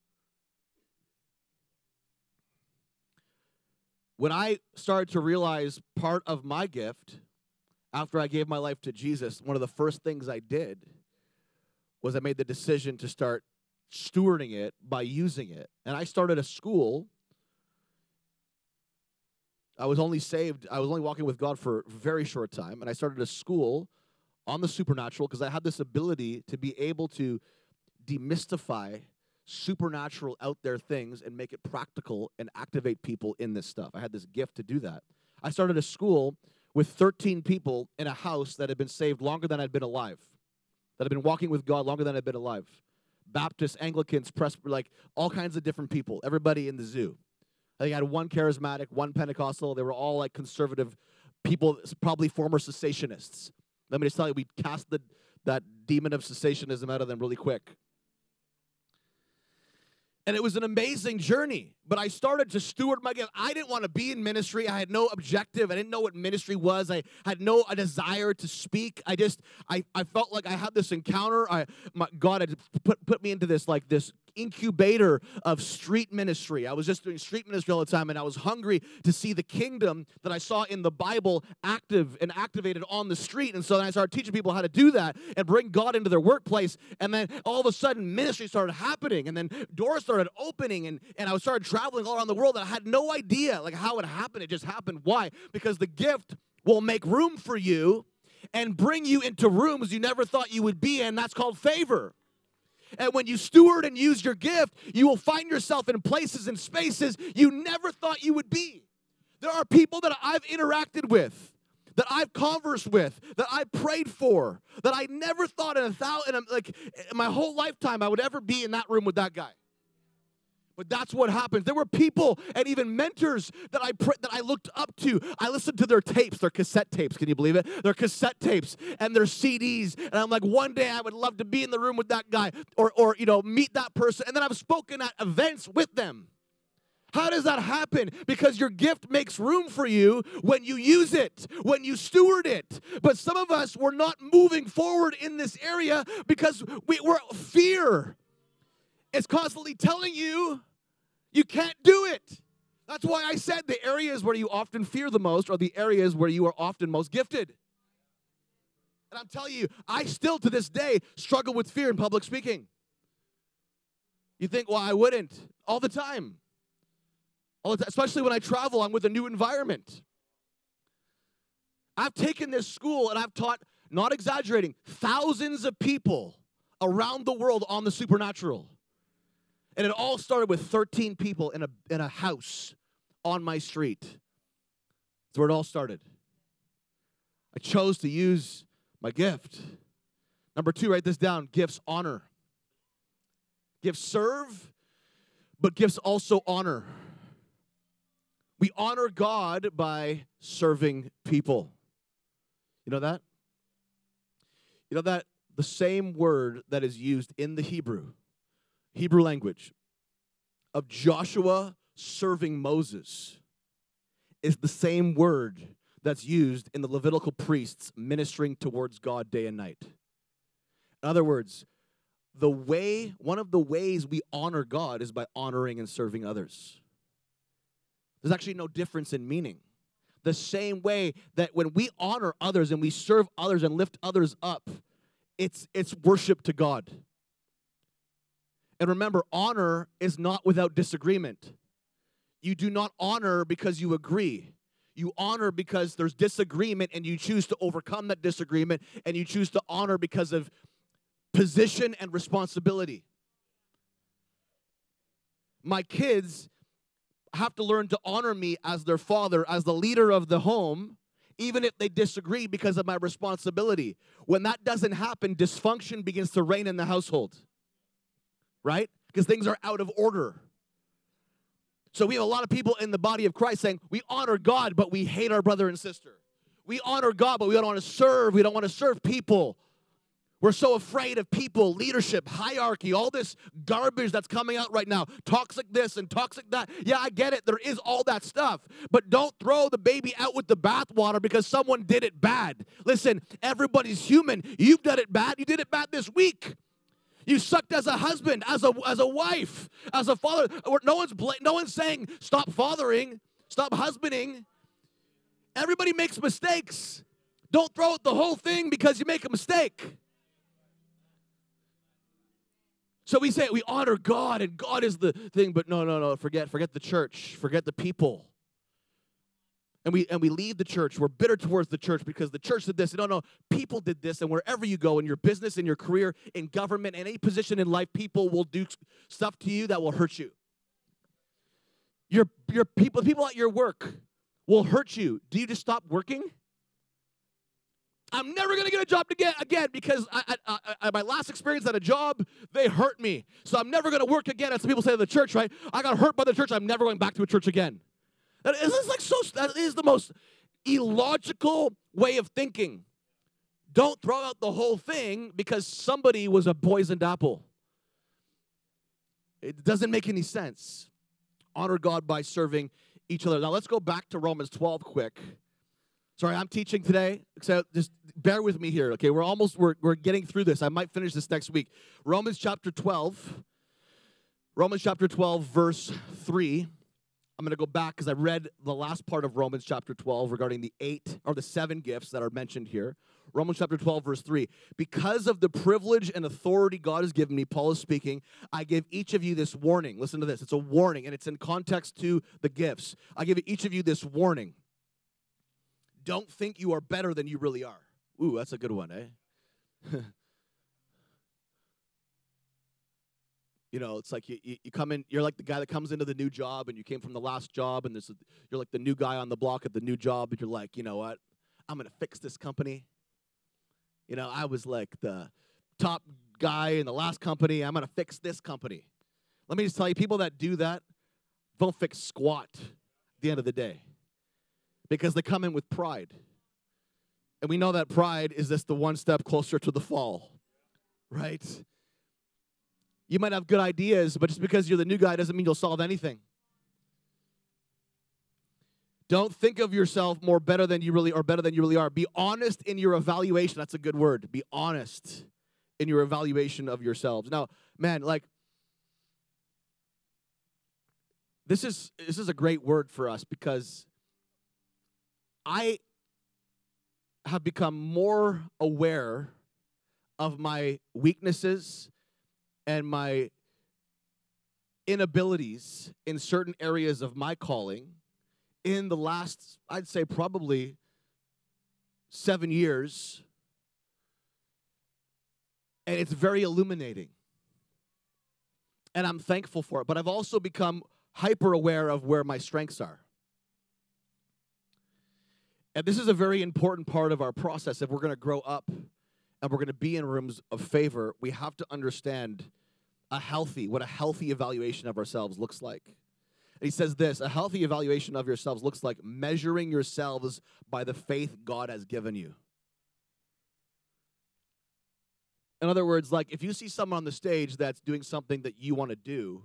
When I started to realize part of my gift after I gave my life to Jesus, one of the first things I did was I made the decision to start stewarding it by using it. And I started a school. I was only saved, I was only walking with God for a very short time, and I started a school on the supernatural because I had this ability to be able to demystify supernatural out there things and make it practical and activate people in this stuff. I had this gift to do that. I started a school with thirteen people in a house that had been saved longer than I'd been alive, that had been walking with God longer than I'd been alive. Baptists, Anglicans, Presbyterians, like all kinds of different people, everybody in the zoo. I think I had one charismatic, one Pentecostal. They were all like conservative people, probably former cessationists. Let me just tell you, we cast the, that demon of cessationism out of them really quick. And it was an amazing journey, but I started to steward my gift. I didn't want to be in ministry. I had no objective. I didn't know what ministry was. I had no a desire to speak. I just, I, I felt like I had this encounter. I, my, God had put, put me into this, like this incubator of street ministry. I was just doing street ministry all the time, and I was hungry to see the kingdom that I saw in the Bible active and activated on the street. And so then I started teaching people how to do that and bring God into their workplace. And then all of a sudden, ministry started happening, and then doors started opening, and, and I started traveling all around the world, and I had no idea like how it happened. It just happened. Why? Because the gift will make room for you and bring you into rooms you never thought you would be in. That's called favor. And when you steward and use your gift, you will find yourself in places and spaces you never thought you would be. There are people that I've interacted with, that I've conversed with, that I prayed for, that I never thought in a thousand, like in my whole lifetime I would ever be in that room with that guy. But that's what happens. There were people and even mentors that I pr- that I looked up to. I listened to their tapes, their cassette tapes. Can you believe it? Their cassette tapes and their C Ds. And I'm like, one day I would love to be in the room with that guy, or or you know, meet that person. And then I've spoken at events with them. How does that happen? Because your gift makes room for you when you use it, when you steward it. But some of us, we're not moving forward in this area because we, we're fear. It's constantly telling you you can't do it. That's why I said the areas where you often fear the most are the areas where you are often most gifted. And I'm telling you, I still to this day struggle with fear in public speaking. You think, well, I wouldn't. All the time. All the time. Especially when I travel, I'm with a new environment. I've taken this school and I've taught, not exaggerating, thousands of people around the world on the supernatural. And it all started with thirteen people in a in a house on my street. That's where it all started. I chose to use my gift. Number two, write this down. Gifts honor. Gifts serve, but gifts also honor. We honor God by serving people. You know that? You know that the same word that is used in the Hebrew, Hebrew language, of Joshua serving Moses is the same word that's used in the Levitical priests ministering towards God day and night. In other words, the way, one of the ways we honor God is by honoring and serving others. There's actually no difference in meaning. The same way that when we honor others and we serve others and lift others up, it's it's worship to God. And remember, honor is not without disagreement. You do not honor because you agree. You honor because there's disagreement and you choose to overcome that disagreement, and you choose to honor because of position and responsibility. My kids have to learn to honor me as their father, as the leader of the home, even if they disagree because of my responsibility. When that doesn't happen, dysfunction begins to reign in the household, right? Because things are out of order. So we have a lot of people in the body of Christ saying, we honor God, but we hate our brother and sister. We honor God, but we don't want to serve. We don't want to serve people. We're so afraid of people, leadership, hierarchy, all this garbage that's coming out right now. Toxic this and toxic that. Yeah, I get it. There is all that stuff. But don't throw the baby out with the bathwater because someone did it bad. Listen, everybody's human. You've done it bad. You did it bad this week. You sucked as a husband, as a as a wife, as a father. No one's bla- no one's saying stop fathering, stop husbanding. Everybody makes mistakes. Don't throw out the whole thing because you make a mistake. So we say we honor God and God is the thing, but no, no, no, forget, forget the church, forget the people. And we and we leave the church. We're bitter towards the church because the church did this. No, no, people did this. And wherever you go in your business, in your career, in government, in any position in life, people will do stuff to you that will hurt you. Your your people, people at your work will hurt you. Do you just stop working? I'm never going to get a job again, again because I, I, I, my last experience at a job, they hurt me. So I'm never going to work again. That's what people say to the church, right? I got hurt by the church. I'm never going back to a church again. That is like so. That is the most illogical way of thinking. Don't throw out the whole thing because somebody was a poisoned apple. It doesn't make any sense. Honor God by serving each other. Now let's go back to Romans twelve quick. Sorry, I'm teaching today, so just bear with me here, okay? We're almost, we're, we're getting through this. I might finish this next week. Romans chapter twelve, Romans chapter twelve, verse three. I'm going to go back because I read the last part of Romans chapter twelve regarding the eight, or the seven gifts that are mentioned here. Romans chapter twelve, verse three. Because of the privilege and authority God has given me, Paul is speaking, I give each of you this warning. Listen to this. It's a warning, and it's in context to the gifts. I give each of you this warning. Don't think you are better than you really are. Ooh, that's a good one, eh? You know, it's like you, you, you come in, you're like the guy that comes into the new job, and you came from the last job, and there's a, you're like the new guy on the block at the new job, and you're like, you know what? I'm going to fix this company. You know, I was like the top guy in the last company. I'm going to fix this company. Let me just tell you, people that do that don't fix squat at the end of the day. Because they come in with pride. And we know that pride is just the one step closer to the fall, right? You might have good ideas, but just because you're the new guy doesn't mean you'll solve anything. Don't think of yourself more better than you really or better than you really are. Be honest in your evaluation. That's a good word. Be honest in your evaluation of yourselves. Now, man, like this is this is a great word for us because I have become more aware of my weaknesses and my inabilities in certain areas of my calling in the last, I'd say probably seven years. And it's very illuminating. And I'm thankful for it. But I've also become hyper aware of where my strengths are. And this is a very important part of our process. If we're going to grow up and we're going to be in rooms of favor, we have to understand a healthy, what a healthy evaluation of ourselves looks like. And he says this, a healthy evaluation of yourselves looks like measuring yourselves by the faith God has given you. In other words, like if you see someone on the stage that's doing something that you want to do,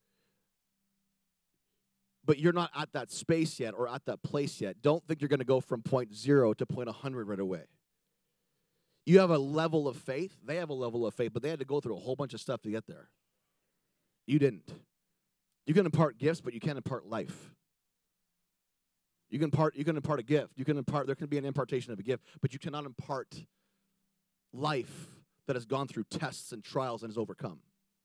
but you're not at that space yet or at that place yet, don't think you're going to go from point zero to point one hundred right away. You have a level of faith. They have a level of faith, but they had to go through a whole bunch of stuff to get there. You didn't. You can impart gifts, but you can't impart life. You can impart, you can impart a gift. You can impart, there can be an impartation of a gift, but you cannot impart life that has gone through tests and trials and has overcome.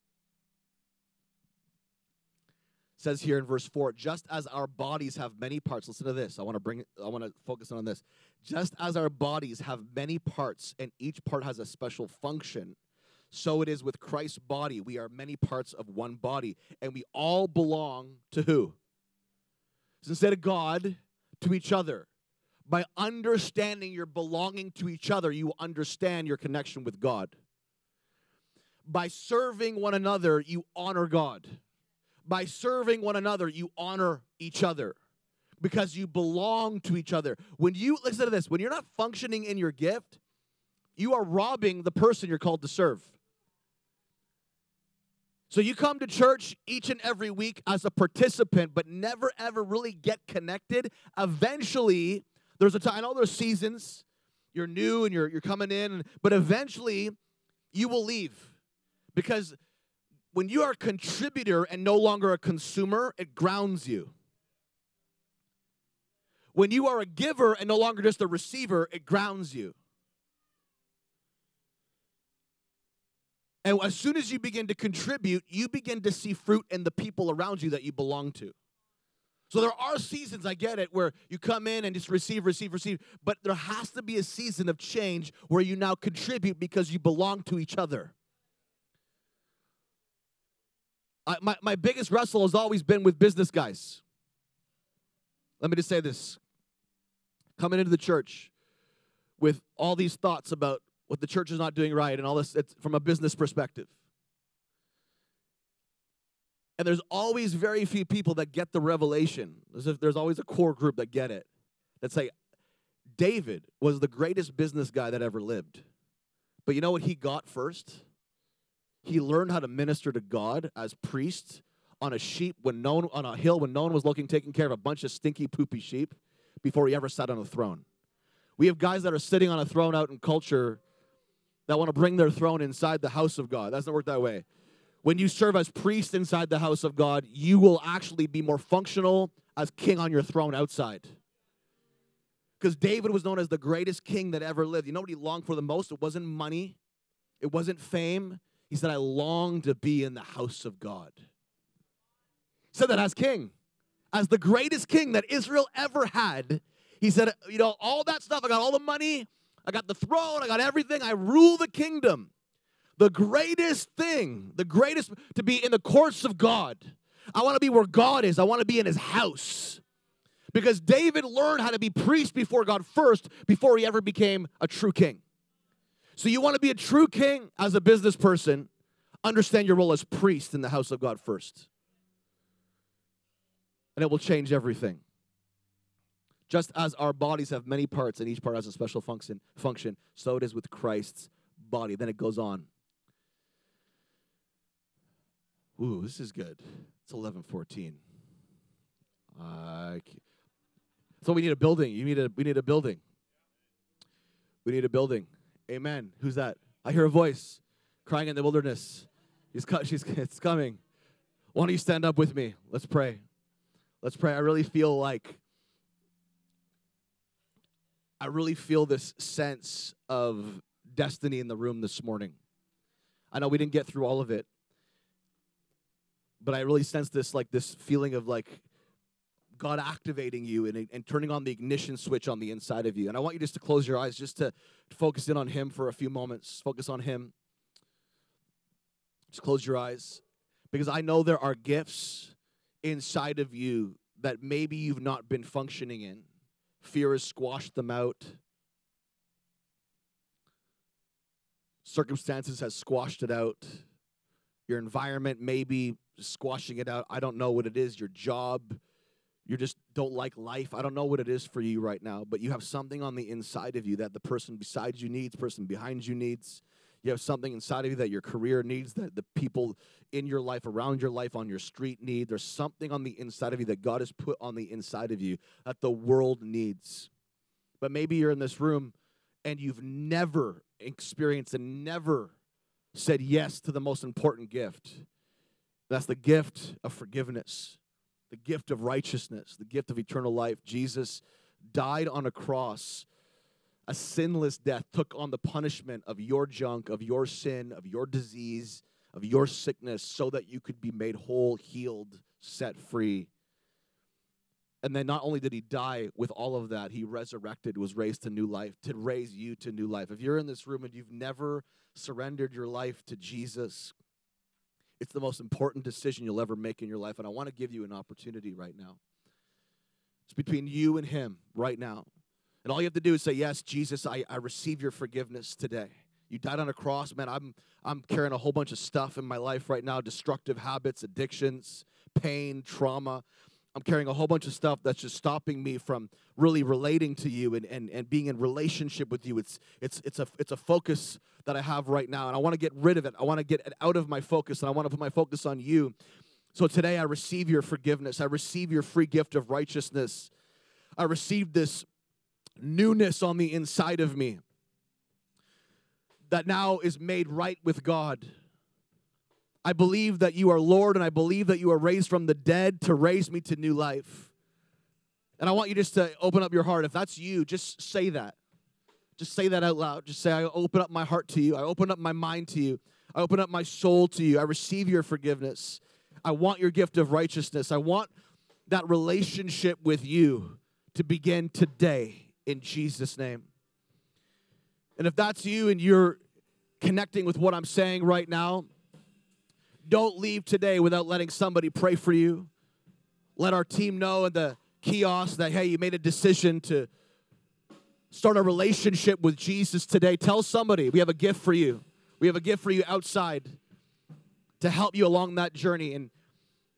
It says here in verse four, just as our bodies have many parts. Listen to this. I want to bring I want to focus on this. Just as our bodies have many parts and each part has a special function, so it is with Christ's body. We are many parts of one body, and we all belong to who? So instead of God, to each other. By understanding your belonging to each other, you understand your connection with God. By serving one another, you honor God. By serving one another, you honor each other because you belong to each other. When you, listen to this, when you're not functioning in your gift, you are robbing the person you're called to serve. So you come to church each and every week as a participant, but never ever really get connected. Eventually, there's a time, I know there's seasons, you're new and you're, you're coming in, but eventually you will leave. Because when you are a contributor and no longer a consumer, it grounds you. When you are a giver and no longer just a receiver, it grounds you. And as soon as you begin to contribute, you begin to see fruit in the people around you that you belong to. So there are seasons, I get it, where you come in and just receive, receive, receive. But there has to be a season of change where you now contribute because you belong to each other. I, my, my biggest wrestle has always been with business guys. Let me just say this. Coming into the church with all these thoughts about what the church is not doing right and all this, it's from a business perspective. And there's always very few people that get the revelation. There's, there's always a core group that get it. That say, David was the greatest business guy that ever lived. But you know what he got first? He learned how to minister to God as priest on a sheep when no one, on a hill when no one was looking, taking care of a bunch of stinky, poopy sheep before he ever sat on a throne. We have guys that are sitting on a throne out in culture that want to bring their throne inside the house of God. That doesn't work that way. When you serve as priest inside the house of God, you will actually be more functional as king on your throne outside. Because David was known as the greatest king that ever lived. You know what he longed for the most? It wasn't money. It wasn't fame. He said, I long to be in the house of God. He said that as king. As the greatest king that Israel ever had. He said, you know, all that stuff, I got all the money, I got the throne, I got everything, I rule the kingdom. The greatest thing, the greatest, to be in the courts of God. I want to be where God is. I want to be in his house. Because David learned how to be priest before God first, before he ever became a true king. So you want to be a true king as a business person, understand your role as priest in the house of God first. And it will change everything. Just as our bodies have many parts and each part has a special function, function, so it is with Christ's body. Then it goes on. Ooh, this is good. It's eleven fourteen. Uh, so we need a building. You need a. We need a building. We need a building. Amen. Who's that? I hear a voice crying in the wilderness. He's co- she's, it's coming. Why don't you stand up with me? Let's pray. Let's pray. I really feel like, I really feel this sense of destiny in the room this morning. I know we didn't get through all of it, but I really sense this, like this feeling of like God activating you and, and turning on the ignition switch on the inside of you. And I want you just to close your eyes, just to focus in on him for a few moments. Focus on him. Just close your eyes. Because I know there are gifts inside of you that maybe you've not been functioning in. Fear has squashed them out. Circumstances has squashed it out. Your environment may be squashing it out. I don't know what it is. Your job. You just don't like life. I don't know what it is for you right now, but you have something on the inside of you that the person beside you needs, person behind you needs. You have something inside of you that your career needs, that the people in your life, around your life, on your street need. There's something on the inside of you that God has put on the inside of you that the world needs. But maybe you're in this room and you've never experienced and never said yes to the most important gift. That's the gift of forgiveness, the gift of righteousness, the gift of eternal life. Jesus died on a cross, a sinless death, took on the punishment of your junk, of your sin, of your disease, of your sickness, so that you could be made whole, healed, set free. And then not only did he die with all of that, he resurrected, was raised to new life, to raise you to new life. If you're in this room and you've never surrendered your life to Jesus, it's the most important decision you'll ever make in your life. And I want to give you an opportunity right now. It's between you and him right now. And all you have to do is say, yes, Jesus, I, I receive your forgiveness today. You died on a cross. Man, I'm, I'm carrying a whole bunch of stuff in my life right now, destructive habits, addictions, pain, trauma. I'm carrying a whole bunch of stuff that's just stopping me from really relating to you and, and, and being in relationship with you. It's, it's, it's, a, it's a focus that I have right now, and I want to get rid of it. I want to get it out of my focus, and I want to put my focus on you. So today I receive your forgiveness. I receive your free gift of righteousness. I receive this newness on the inside of me that now is made right with God. I believe that you are Lord, and I believe that you are raised from the dead to raise me to new life. And I want you just to open up your heart. If that's you, just say that. Just say that out loud. Just say, I open up my heart to you. I open up my mind to you. I open up my soul to you. I receive your forgiveness. I want your gift of righteousness. I want that relationship with you to begin today in Jesus' name. And if that's you and you're connecting with what I'm saying right now, don't leave today without letting somebody pray for you. Let our team know in the kiosk that, hey, you made a decision to start a relationship with Jesus today. Tell somebody we have a gift for you. We have a gift for you outside to help you along that journey. And